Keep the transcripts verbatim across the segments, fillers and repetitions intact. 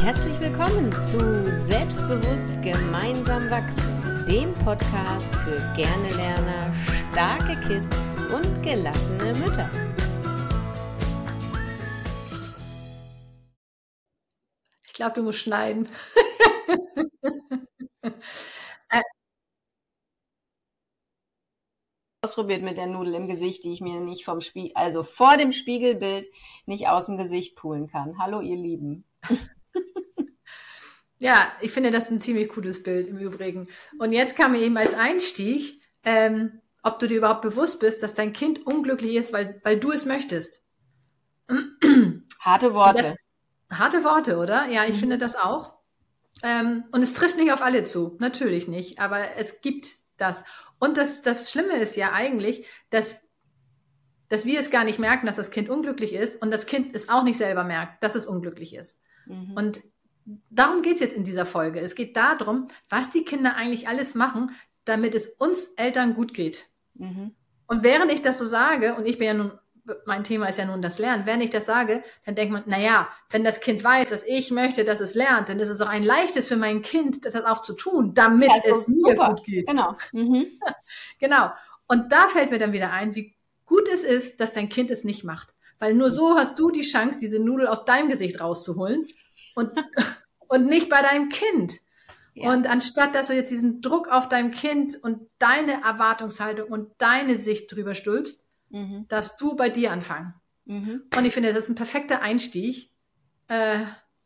Herzlich willkommen zu Selbstbewusst gemeinsam wachsen, dem Podcast für gerne Lerner, starke Kids und gelassene Mütter. Ich glaube, du musst schneiden. Ausprobiert mit der Nudel im Gesicht, die ich mir nicht vom Spiegel, also vor dem Spiegelbild nicht aus dem Gesicht pulen kann. Hallo ihr Lieben. Ja, ich finde das ein ziemlich cooles Bild im Übrigen. Und jetzt kam mir eben als Einstieg, ähm, ob du dir überhaupt bewusst bist, dass dein Kind unglücklich ist, weil, weil du es möchtest. Harte Worte. Das, harte Worte, oder? Ja, ich mhm. finde das auch. Ähm, und es trifft nicht auf alle zu, natürlich nicht, aber es gibt das. Und das, das Schlimme ist ja eigentlich, dass, dass wir es gar nicht merken, dass das Kind unglücklich ist und das Kind es auch nicht selber merkt, dass es unglücklich ist. Mhm. Und darum geht's jetzt in dieser Folge. Es geht darum, was die Kinder eigentlich alles machen, damit es uns Eltern gut geht. Mhm. Und während ich das so sage, und ich bin ja nun, mein Thema ist ja nun das Lernen, während ich das sage, dann denkt man, naja, wenn das Kind weiß, dass ich möchte, dass es lernt, dann ist es auch ein leichtes für mein Kind, das auch zu tun, damit ja, es mir super. gut geht. Genau. Mhm. Genau. Und da fällt mir dann wieder ein, wie gut es ist, dass dein Kind es nicht macht. Weil nur so hast du die Chance, diese Nudel aus deinem Gesicht rauszuholen. Und, und nicht bei deinem Kind. Ja. Und anstatt, dass du jetzt diesen Druck auf dein Kind und deine Erwartungshaltung und deine Sicht drüber stülpst, mhm. dass du bei dir anfangen. Mhm. Und ich finde, das ist ein perfekter Einstieg, äh,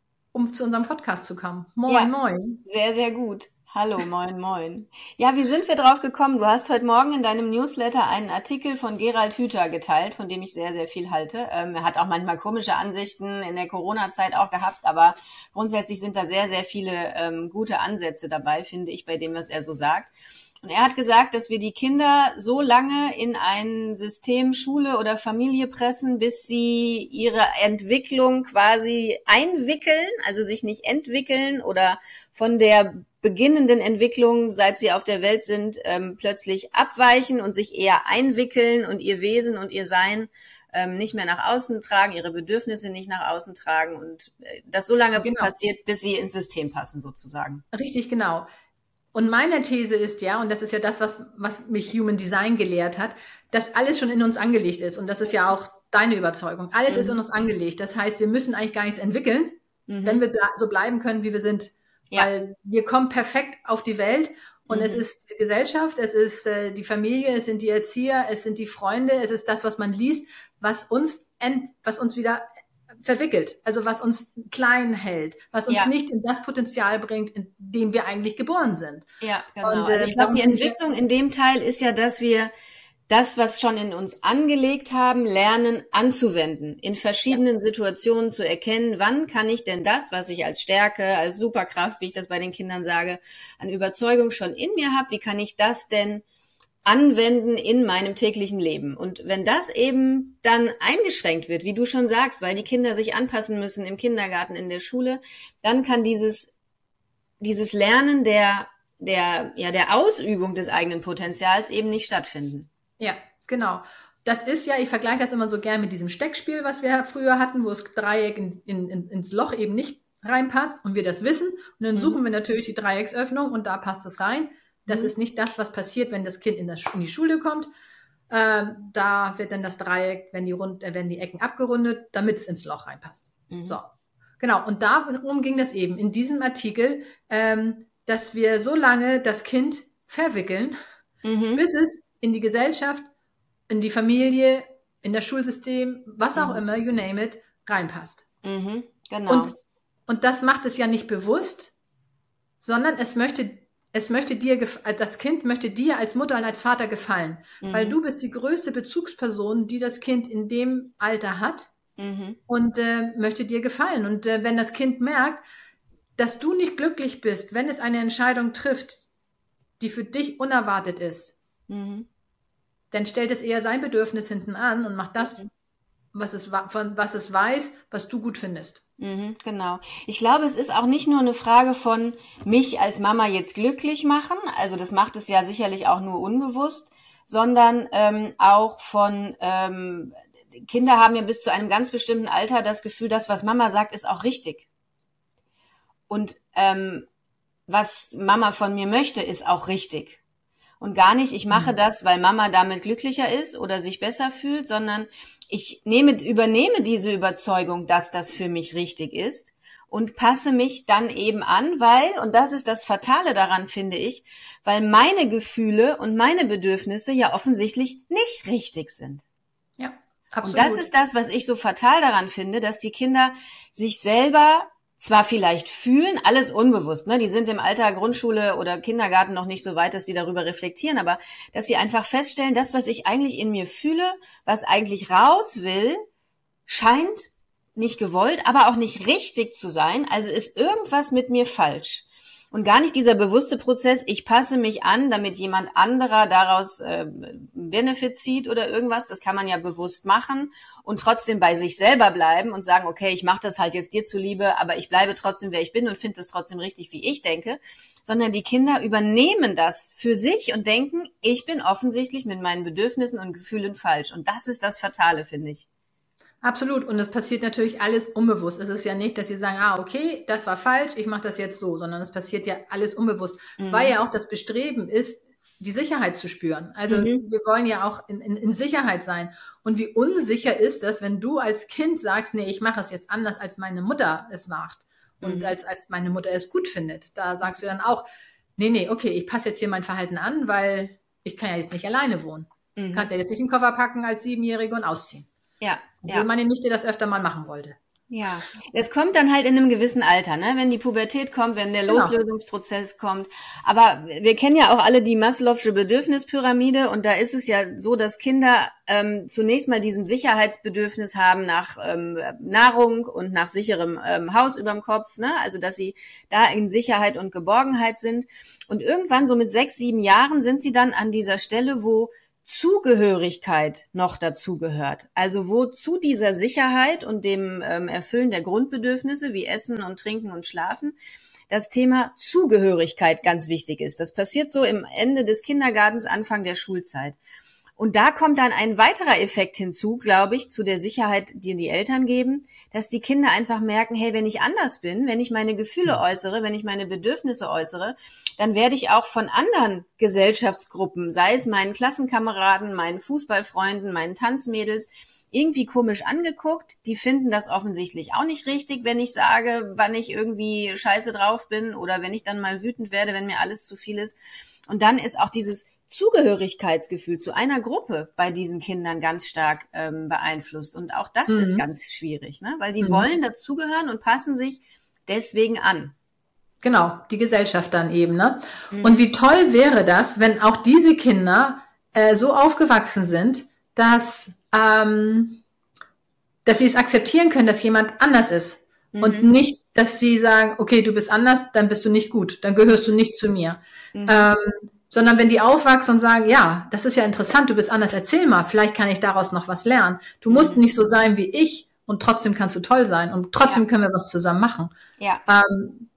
um zu unserem Podcast zu kommen. Moin, ja, moin. Sehr, sehr gut. Hallo, moin, moin. Ja, wie sind wir drauf gekommen? Du hast heute Morgen in deinem Newsletter einen Artikel von Gerald Hüther geteilt, von dem ich sehr, sehr viel halte. Ähm, er hat auch manchmal komische Ansichten in der Corona-Zeit auch gehabt, aber grundsätzlich sind da sehr, sehr viele ähm, gute Ansätze dabei, finde ich, bei dem, was er so sagt. Und er hat gesagt, dass wir die Kinder so lange in ein System Schule oder Familie pressen, bis sie ihre Entwicklung quasi einwickeln, also sich nicht entwickeln oder von der beginnenden Entwicklung, seit sie auf der Welt sind, ähm, plötzlich abweichen und sich eher einwickeln und ihr Wesen und ihr Sein ähm, nicht mehr nach außen tragen, ihre Bedürfnisse nicht nach außen tragen und äh, das so lange genau. passiert, bis sie ins System passen sozusagen. Richtig, genau. Und meine These ist ja, und das ist ja das, was, was mich Human Design gelehrt hat, dass alles schon in uns angelegt ist. Und das ist ja auch deine Überzeugung. Alles mhm. ist in uns angelegt. Das heißt, wir müssen eigentlich gar nichts entwickeln, mhm. wenn wir so bleiben können, wie wir sind. Ja. Weil wir kommen perfekt auf die Welt und mhm. es ist die Gesellschaft, es ist äh, die Familie, es sind die Erzieher, es sind die Freunde, es ist das, was man liest, was uns, ent, was uns wieder verwickelt, also was uns klein hält, was uns ja. nicht in das Potenzial bringt, in dem wir eigentlich geboren sind. Ja, genau. Und, äh, also ich glaube, die Entwicklung in dem Teil ist ja, dass wir das, was schon in uns angelegt haben, lernen anzuwenden, in verschiedenen ja. Situationen zu erkennen, wann kann ich denn das, was ich als Stärke, als Superkraft, wie ich das bei den Kindern sage, an Überzeugung schon in mir habe, wie kann ich das denn anwenden in meinem täglichen Leben. Und wenn das eben dann eingeschränkt wird, wie du schon sagst, weil die Kinder sich anpassen müssen im Kindergarten, in der Schule, dann kann dieses, dieses Lernen der, der, ja, der Ausübung des eigenen Potenzials eben nicht stattfinden. Ja, genau. Das ist ja, ich vergleiche das immer so gern mit diesem Steckspiel, was wir früher hatten, wo das Dreieck in, in, in, ins Loch eben nicht reinpasst und wir das wissen. Und dann mhm. suchen wir natürlich die Dreiecksöffnung und da passt es rein. Das mhm. ist nicht das, was passiert, wenn das Kind in, das, in die Schule kommt. Ähm, da wird dann das Dreieck, wenn die, Rund, äh, wenn die Ecken abgerundet, damit es ins Loch reinpasst. Mhm. So, genau. Und darum ging das eben in diesem Artikel, ähm, dass wir so lange das Kind verwickeln, mhm. bis es in die Gesellschaft, in die Familie, in das Schulsystem, was auch mhm. immer, you name it, reinpasst. Mhm. Genau. Und, und das macht es ja nicht bewusst, sondern es möchte Es möchte dir, das Kind möchte dir als Mutter und als Vater gefallen, mhm. weil du bist die größte Bezugsperson, die das Kind in dem Alter hat mhm. und äh, möchte dir gefallen. Und äh, wenn das Kind merkt, dass du nicht glücklich bist, wenn es eine Entscheidung trifft, die für dich unerwartet ist, mhm. dann stellt es eher sein Bedürfnis hinten an und macht das, mhm. was es, von was es weiß, was du gut findest. Mhm, genau. Ich glaube, es ist auch nicht nur eine Frage von mich als Mama jetzt glücklich machen, also das macht es ja sicherlich auch nur unbewusst, sondern ähm, auch von, ähm, Kinder haben ja bis zu einem ganz bestimmten Alter das Gefühl, das, was Mama sagt, ist auch richtig. und ähm, was Mama von mir möchte, ist auch richtig. Und gar nicht, ich mache das, weil Mama damit glücklicher ist oder sich besser fühlt, sondern ich nehme, übernehme diese Überzeugung, dass das für mich richtig ist und passe mich dann eben an, weil, und das ist das Fatale daran, finde ich, weil meine Gefühle und meine Bedürfnisse ja offensichtlich nicht richtig sind. Ja, absolut. Und das ist das, was ich so fatal daran finde, dass die Kinder sich selber zwar vielleicht fühlen, alles unbewusst, ne? Die sind im Alter Grundschule oder Kindergarten noch nicht so weit, dass sie darüber reflektieren, aber dass sie einfach feststellen, das, was ich eigentlich in mir fühle, was eigentlich raus will, scheint nicht gewollt, aber auch nicht richtig zu sein, also ist irgendwas mit mir falsch. Und gar nicht dieser bewusste Prozess, ich passe mich an, damit jemand anderer daraus äh, Benefit zieht oder irgendwas, das kann man ja bewusst machen und trotzdem bei sich selber bleiben und sagen, okay, ich mache das halt jetzt dir zuliebe, aber ich bleibe trotzdem, wer ich bin und finde das trotzdem richtig, wie ich denke, sondern die Kinder übernehmen das für sich und denken, ich bin offensichtlich mit meinen Bedürfnissen und Gefühlen falsch. Und das ist das Fatale, finde ich. Absolut. Und das passiert natürlich alles unbewusst. Es ist ja nicht, dass sie sagen, ah, okay, das war falsch, ich mache das jetzt so, sondern es passiert ja alles unbewusst, mhm. weil ja auch das Bestreben ist, die Sicherheit zu spüren. Also mhm. wir wollen ja auch in, in, in Sicherheit sein. Und wie unsicher ist das, wenn du als Kind sagst, nee, ich mache es jetzt anders, als meine Mutter es macht und mhm. als, als meine Mutter es gut findet. Da sagst du dann auch, nee, nee, okay, ich passe jetzt hier mein Verhalten an, weil ich kann ja jetzt nicht alleine wohnen. Mhm. Du kannst ja jetzt nicht einen Koffer packen als Siebenjährige und ausziehen. Ja, obwohl ja. meine Nichte das öfter mal machen wollte. Ja, es kommt dann halt in einem gewissen Alter, ne? Wenn die Pubertät kommt, wenn der Genau. Loslösungsprozess kommt. Aber wir kennen ja auch alle die Maslow'sche Bedürfnispyramide und da ist es ja so, dass Kinder ähm, zunächst mal diesen Sicherheitsbedürfnis haben nach ähm, Nahrung und nach sicherem ähm, Haus überm Kopf, ne? Also dass sie da in Sicherheit und Geborgenheit sind. Und irgendwann so mit sechs, sieben Jahren sind sie dann an dieser Stelle, wo Zugehörigkeit noch dazugehört. Also wo zu dieser Sicherheit und dem ähm, Erfüllen der Grundbedürfnisse wie Essen und Trinken und Schlafen das Thema Zugehörigkeit ganz wichtig ist. Das passiert so im Ende des Kindergartens, Anfang der Schulzeit. Und da kommt dann ein weiterer Effekt hinzu, glaube ich, zu der Sicherheit, die die Eltern geben, dass die Kinder einfach merken, hey, wenn ich anders bin, wenn ich meine Gefühle äußere, wenn ich meine Bedürfnisse äußere, dann werde ich auch von anderen Gesellschaftsgruppen, sei es meinen Klassenkameraden, meinen Fußballfreunden, meinen Tanzmädels, irgendwie komisch angeguckt. Die finden das offensichtlich auch nicht richtig, wenn ich sage, wann ich irgendwie scheiße drauf bin oder wenn ich dann mal wütend werde, wenn mir alles zu viel ist. Und dann ist auch dieses Zugehörigkeitsgefühl zu einer Gruppe bei diesen Kindern ganz stark ähm, beeinflusst. Und auch das mhm. ist ganz schwierig, ne? Weil die mhm. wollen dazugehören und passen sich deswegen an. Genau, die Gesellschaft dann eben, ne? Mhm. Und wie toll wäre das, wenn auch diese Kinder äh, so aufgewachsen sind, dass, ähm, dass sie es akzeptieren können, dass jemand anders ist. Mhm. Und nicht, dass sie sagen, okay, du bist anders, dann bist du nicht gut, dann gehörst du nicht zu mir. Mhm. Ähm, sondern wenn die aufwachsen und sagen, ja, das ist ja interessant, du bist anders, erzähl mal, vielleicht kann ich daraus noch was lernen. Du musst mhm. nicht so sein wie ich und trotzdem kannst du toll sein und trotzdem ja. können wir was zusammen machen. Ja. Ähm,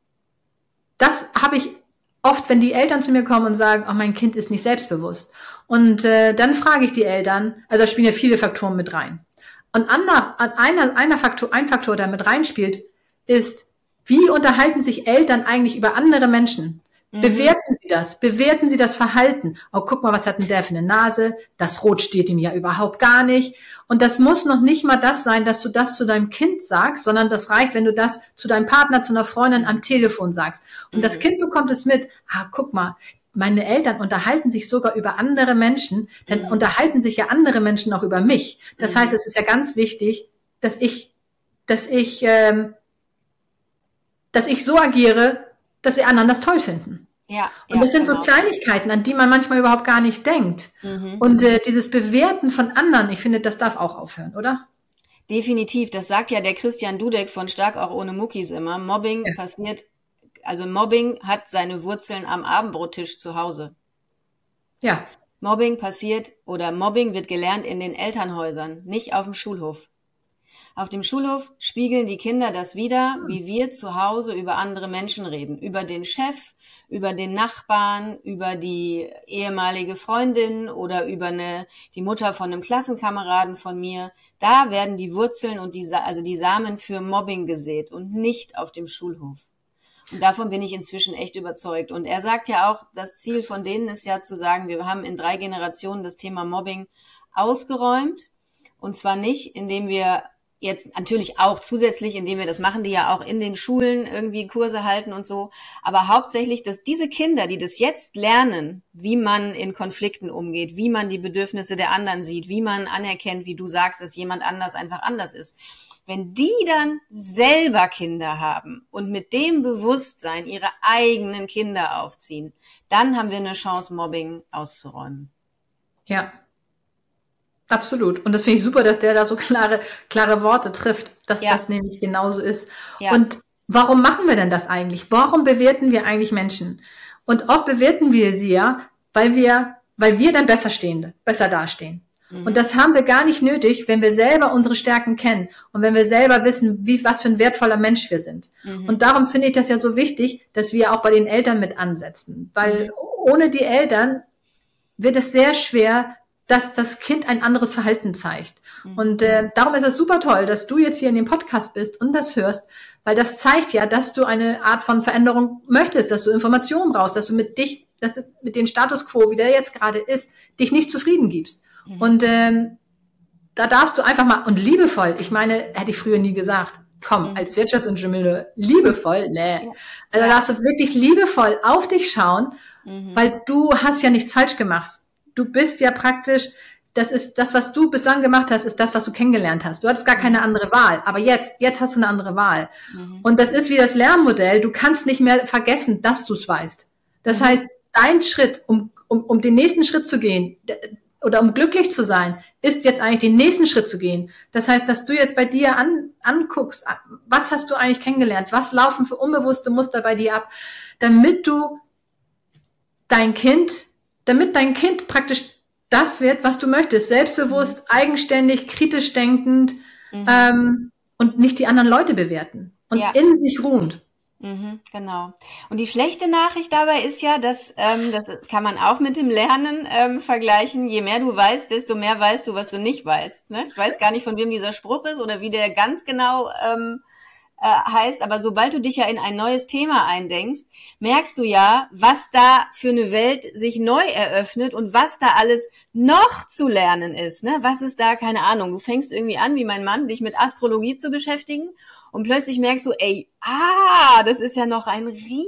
das habe ich oft, wenn die Eltern zu mir kommen und sagen, oh, mein Kind ist nicht selbstbewusst. Und äh, dann frage ich die Eltern, also da spielen ja viele Faktoren mit rein. Und anders, einer, einer Faktor, ein Faktor, der mit reinspielt, ist, wie unterhalten sich Eltern eigentlich über andere Menschen? Mhm. Bewerten Sie das, bewerten Sie das Verhalten. Oh, guck mal, was hat denn der für eine Nase? Das Rot steht ihm ja überhaupt gar nicht. Und das muss noch nicht mal das sein, dass du das zu deinem Kind sagst, sondern das reicht, wenn du das zu deinem Partner, zu einer Freundin am Telefon sagst. Und mhm. das Kind bekommt es mit, ah, guck mal, meine Eltern unterhalten sich sogar über andere Menschen, dann mhm. unterhalten sich ja andere Menschen auch über mich. Das mhm. heißt, es ist ja ganz wichtig, dass ich, dass ich, ähm, dass ich so agiere, dass die anderen das toll finden. Ja, und ja, das sind genau. so Kleinigkeiten, an die man manchmal überhaupt gar nicht denkt. Mhm. Und äh, dieses Bewerten von anderen, ich finde, das darf auch aufhören, oder? Definitiv, das sagt ja der Christian Dudek von Stark auch ohne Muckis immer. Mobbing ja. passiert, also Mobbing hat seine Wurzeln am Abendbrottisch zu Hause. Ja. Mobbing passiert oder Mobbing wird gelernt in den Elternhäusern, nicht auf dem Schulhof. Auf dem Schulhof spiegeln die Kinder das wider, wie wir zu Hause über andere Menschen reden. Über den Chef, über den Nachbarn, über die ehemalige Freundin oder über eine, die Mutter von einem Klassenkameraden von mir. Da werden die Wurzeln und die, also die Samen für Mobbing gesät und nicht auf dem Schulhof. Und davon bin ich inzwischen echt überzeugt. Und er sagt ja auch, das Ziel von denen ist ja zu sagen, wir haben in drei Generationen das Thema Mobbing ausgeräumt. Und zwar nicht, indem wir jetzt natürlich auch zusätzlich, indem wir das machen, die ja auch in den Schulen irgendwie Kurse halten und so, aber hauptsächlich, dass diese Kinder, die das jetzt lernen, wie man in Konflikten umgeht, wie man die Bedürfnisse der anderen sieht, wie man anerkennt, wie du sagst, dass jemand anders einfach anders ist, wenn die dann selber Kinder haben und mit dem Bewusstsein ihre eigenen Kinder aufziehen, dann haben wir eine Chance, Mobbing auszuräumen. Ja. Absolut. Und das finde ich super, dass der da so klare, klare Worte trifft, dass ja. das nämlich genauso ist. Ja. Und warum machen wir denn das eigentlich? Warum bewerten wir eigentlich Menschen? Und oft bewerten wir sie ja, weil wir, weil wir dann besser stehen, besser dastehen. Mhm. Und das haben wir gar nicht nötig, wenn wir selber unsere Stärken kennen und wenn wir selber wissen, wie, was für ein wertvoller Mensch wir sind. Mhm. Und darum finde ich das ja so wichtig, dass wir auch bei den Eltern mit ansetzen. Weil mhm. ohne die Eltern wird es sehr schwer, dass das Kind ein anderes Verhalten zeigt. Mhm. Und äh, darum ist es super toll, dass du jetzt hier in dem Podcast bist und das hörst, weil das zeigt ja, dass du eine Art von Veränderung möchtest, dass du Informationen brauchst, dass du mit dich, dass du mit dem Status quo, wie der jetzt gerade ist, dich nicht zufrieden gibst. Mhm. Und ähm, da darfst du einfach mal, und liebevoll, ich meine, hätte ich früher nie gesagt, komm, mhm. als Wirtschaftsingenieur, liebevoll, nee. Ja. Also da darfst du wirklich liebevoll auf dich schauen, mhm. weil du hast ja nichts falsch gemacht. Du bist ja praktisch, das ist das, was du bislang gemacht hast, ist das, was du kennengelernt hast. Du hattest gar keine andere Wahl. Aber jetzt, jetzt hast du eine andere Wahl. Mhm. Und das ist wie das Lernmodell. Du kannst nicht mehr vergessen, dass du es weißt. Das mhm. heißt, dein Schritt, um, um, um den nächsten Schritt zu gehen oder um glücklich zu sein, ist jetzt eigentlich den nächsten Schritt zu gehen. Das heißt, dass du jetzt bei dir an, anguckst, was hast du eigentlich kennengelernt? Was laufen für unbewusste Muster bei dir ab? Damit du dein Kind damit dein Kind praktisch das wird, was du möchtest, selbstbewusst, mhm. eigenständig, kritisch denkend mhm. ähm, und nicht die anderen Leute bewerten und ja. in sich ruhend. Mhm, genau. Und die schlechte Nachricht dabei ist ja, dass ähm, das kann man auch mit dem Lernen ähm, vergleichen. Je mehr du weißt, desto mehr weißt du, was du nicht weißt. Ne? Ich weiß gar nicht, von wem dieser Spruch ist oder wie der ganz genau ähm, Äh, heißt, aber sobald du dich ja in ein neues Thema eindenkst, merkst du ja, was da für eine Welt sich neu eröffnet und was da alles noch zu lernen ist. Ne? Was ist da, keine Ahnung, du fängst irgendwie an, wie mein Mann, dich mit Astrologie zu beschäftigen und plötzlich merkst du, ey, ah, das ist ja noch ein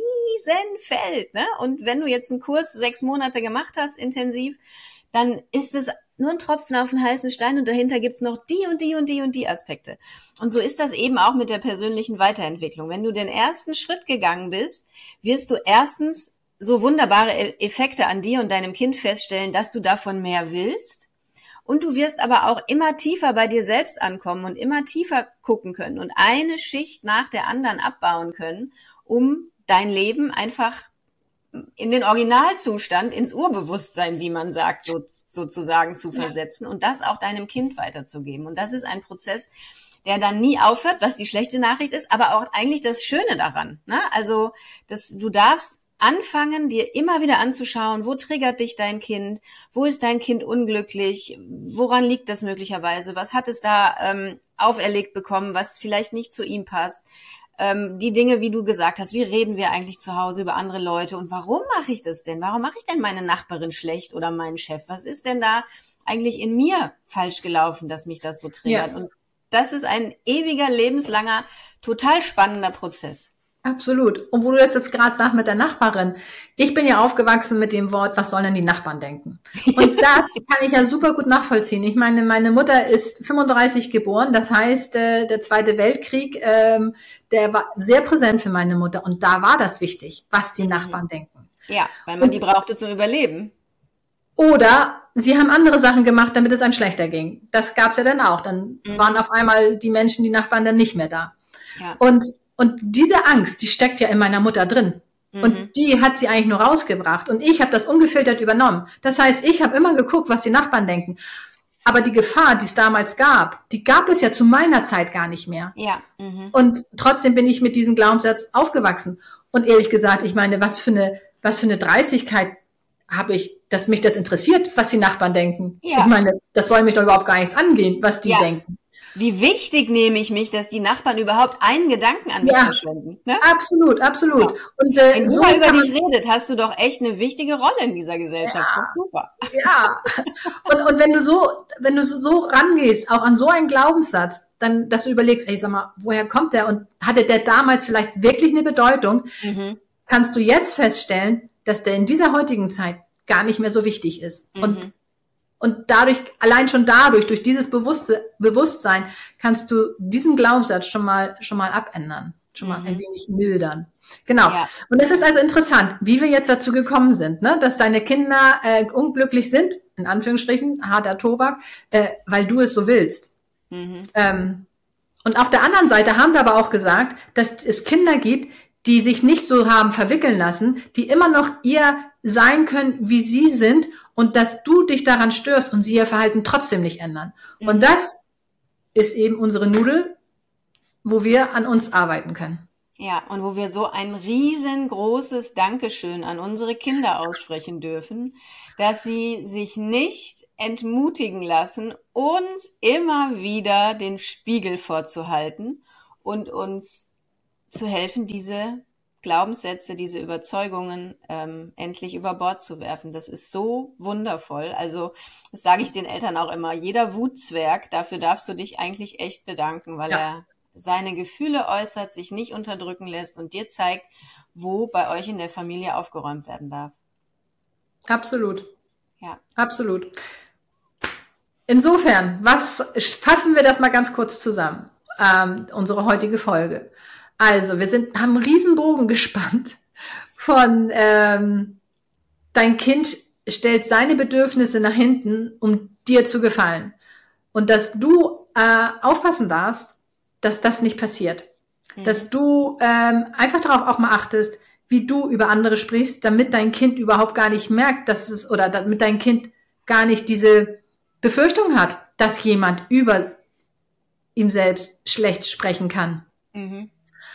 Riesenfeld. Ne? Und wenn du jetzt einen Kurs sechs Monate gemacht hast, intensiv, dann ist es nur ein Tropfen auf den heißen Stein und dahinter gibt's noch die und die und die und die Aspekte. Und so ist das eben auch mit der persönlichen Weiterentwicklung. Wenn du den ersten Schritt gegangen bist, wirst du erstens so wunderbare Effekte an dir und deinem Kind feststellen, dass du davon mehr willst. Und du wirst aber auch immer tiefer bei dir selbst ankommen und immer tiefer gucken können und eine Schicht nach der anderen abbauen können, um dein Leben einfach in den Originalzustand, ins Urbewusstsein, wie man sagt, so, sozusagen zu versetzen und das auch deinem Kind weiterzugeben. Und das ist ein Prozess, der dann nie aufhört, was die schlechte Nachricht ist, aber auch eigentlich das Schöne daran. Ne? Also, dass du darfst anfangen, dir immer wieder anzuschauen, wo triggert dich dein Kind, wo ist dein Kind unglücklich, woran liegt das möglicherweise, was hat es da ähm, auferlegt bekommen, was vielleicht nicht zu ihm passt. Ähm, die Dinge, wie du gesagt hast, wie reden wir eigentlich zu Hause über andere Leute und warum mache ich das denn? Warum mache ich denn meine Nachbarin schlecht oder meinen Chef? Was ist denn da eigentlich in mir falsch gelaufen, dass mich das so triggert? Ja. Und das ist ein ewiger, lebenslanger, total spannender Prozess. Absolut. Und wo du das jetzt gerade sagst mit der Nachbarin, ich bin ja aufgewachsen mit dem Wort, was sollen denn die Nachbarn denken? Und das kann ich ja super gut nachvollziehen. Ich meine, meine Mutter ist fünfunddreißig geboren, das heißt, äh, der Zweite Weltkrieg, ähm, der war sehr präsent für meine Mutter. Und da war das wichtig, was die Nachbarn denken. Ja, weil man und, die brauchte zum Überleben. Oder sie haben andere Sachen gemacht, damit es einem schlechter ging. Das gab's ja dann auch. Dann mhm. waren auf einmal die Menschen, die Nachbarn dann nicht mehr da. Ja. Und Und diese Angst, die steckt ja in meiner Mutter drin. Mhm. Und die hat sie eigentlich nur rausgebracht. Und ich habe das ungefiltert übernommen. Das heißt, ich habe immer geguckt, was die Nachbarn denken. Aber die Gefahr, die es damals gab, die gab es ja zu meiner Zeit gar nicht mehr. Ja. Mhm. Und trotzdem bin ich mit diesem Glaubenssatz aufgewachsen. Und ehrlich gesagt, ich meine, was für eine, was für eine Dreistigkeit habe ich, dass mich das interessiert, was die Nachbarn denken. Ja. Ich meine, das soll mich doch überhaupt gar nichts angehen, was die ja. denken. Wie wichtig nehme ich mich, dass die Nachbarn überhaupt einen Gedanken an mich Ja, verschwenden. Ne? absolut, absolut. Ja. Und äh, Wenn so jemand über kann dich man, redet, hast du doch echt eine wichtige Rolle in dieser Gesellschaft. Das ist super. ja. Und, und wenn du so, wenn du so, so rangehst, auch an so einen Glaubenssatz, dann, dass du überlegst, ey, sag mal, woher kommt der und hatte der damals vielleicht wirklich eine Bedeutung, Mhm. kannst du jetzt feststellen, dass der in dieser heutigen Zeit gar nicht mehr so wichtig ist. Mhm. Und Und dadurch, allein schon dadurch, durch dieses Bewusste, Bewusstsein, kannst du diesen Glaubenssatz schon mal, schon mal abändern, schon mal Mhm. ein wenig mildern. Genau. Ja. Und es ist also interessant, wie wir jetzt dazu gekommen sind, ne? Dass deine Kinder äh, unglücklich sind, in Anführungsstrichen, harter Tobak, äh, weil du es so willst. Mhm. Ähm, und auf der anderen Seite haben wir aber auch gesagt, dass es Kinder gibt, die sich nicht so haben verwickeln lassen, die immer noch ihr sein können, wie sie sind, und dass du dich daran störst und sie ihr Verhalten trotzdem nicht ändern. Mhm. Und das ist eben unsere Nudel, wo wir an uns arbeiten können. Ja, und wo wir so ein riesengroßes Dankeschön an unsere Kinder aussprechen dürfen, dass sie sich nicht entmutigen lassen, uns immer wieder den Spiegel vorzuhalten und uns zu helfen, diese Glaubenssätze, diese Überzeugungen ähm, endlich über Bord zu werfen. Das ist so wundervoll. Also das sage ich den Eltern auch immer. Jeder Wutzwerg, dafür darfst du dich eigentlich echt bedanken, weil Ja. er seine Gefühle äußert, sich nicht unterdrücken lässt und dir zeigt, wo bei euch in der Familie aufgeräumt werden darf. Absolut. Ja. Absolut. Insofern, was fassen wir das mal ganz kurz zusammen, ähm, unsere heutige Folge. Also, wir sind, haben einen riesen Bogen gespannt von ähm, dein Kind stellt seine Bedürfnisse nach hinten, um dir zu gefallen. Und dass du äh, aufpassen darfst, dass das nicht passiert. Mhm. Dass du ähm, einfach darauf auch mal achtest, wie du über andere sprichst, damit dein Kind überhaupt gar nicht merkt, dass es, oder damit dein Kind gar nicht diese Befürchtung hat, dass jemand über ihm selbst schlecht sprechen kann. Mhm.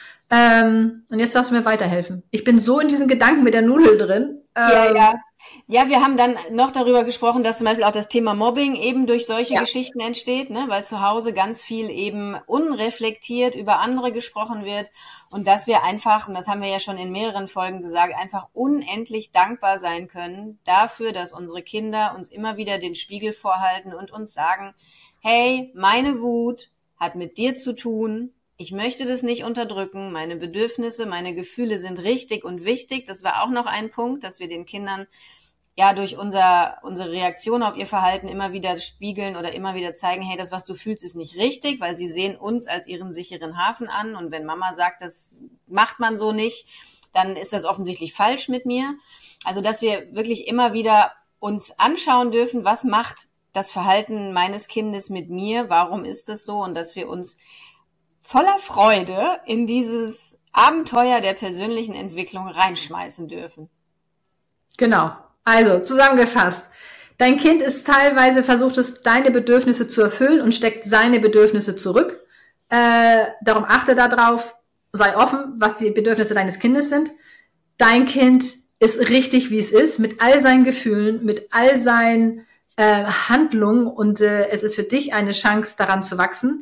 Ähm, und jetzt darfst du mir weiterhelfen. Ich bin so in diesen Gedanken mit der Nudel drin. Ja, ähm, ja. Ja, wir haben dann noch darüber gesprochen, dass zum Beispiel auch das Thema Mobbing eben durch solche ja. Geschichten entsteht, ne? Weil zu Hause ganz viel eben unreflektiert über andere gesprochen wird und dass wir einfach, und das haben wir ja schon in mehreren Folgen gesagt, einfach unendlich dankbar sein können dafür, dass unsere Kinder uns immer wieder den Spiegel vorhalten und uns sagen, hey, meine Wut hat mit dir zu tun. Ich möchte das nicht unterdrücken. Meine Bedürfnisse, meine Gefühle sind richtig und wichtig. Das war auch noch ein Punkt, dass wir den Kindern ja durch unser, unsere Reaktion auf ihr Verhalten immer wieder spiegeln oder immer wieder zeigen, hey, das, was du fühlst, ist nicht richtig, weil sie sehen uns als ihren sicheren Hafen an. Und wenn Mama sagt, das macht man so nicht, dann ist das offensichtlich falsch mit mir. Also, dass wir wirklich immer wieder uns anschauen dürfen, was macht das Verhalten meines Kindes mit mir? Warum ist das so? Und dass wir uns voller Freude in dieses Abenteuer der persönlichen Entwicklung reinschmeißen dürfen. Genau. Also, zusammengefasst. Dein Kind ist teilweise versucht es, deine Bedürfnisse zu erfüllen und steckt seine Bedürfnisse zurück. Äh, darum achte darauf, sei offen, was die Bedürfnisse deines Kindes sind. Dein Kind ist richtig, wie es ist, mit all seinen Gefühlen, mit all seinen äh, Handlungen und äh, es ist für dich eine Chance, daran zu wachsen.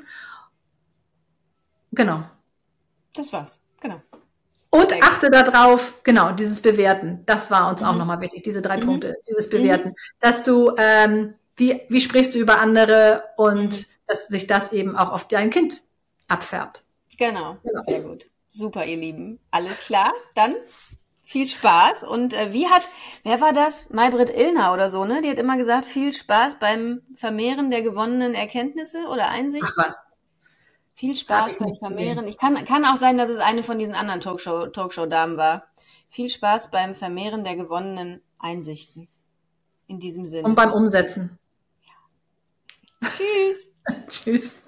Genau. Das war's, genau. Und achte darauf, genau, dieses Bewerten, das war uns mhm. auch nochmal wichtig, diese drei mhm. Punkte, dieses Bewerten, mhm. dass du, ähm, wie, wie sprichst du über andere und mhm. dass sich das eben auch auf dein Kind abfärbt. Genau, genau. Sehr gut. Super, ihr Lieben. Alles klar, dann viel Spaß. Und äh, wie hat, wer war das? Maybrit Illner oder so, ne? Die hat immer gesagt, viel Spaß beim Vermehren der gewonnenen Erkenntnisse oder Einsichten. Ach was. Viel Spaß beim Vermehren. Ich kann, kann auch sein, dass es eine von diesen anderen Talkshow, Talkshow-Damen war. Viel Spaß beim Vermehren der gewonnenen Einsichten. In diesem Sinne. Und beim Umsetzen. Ja. Tschüss. Tschüss.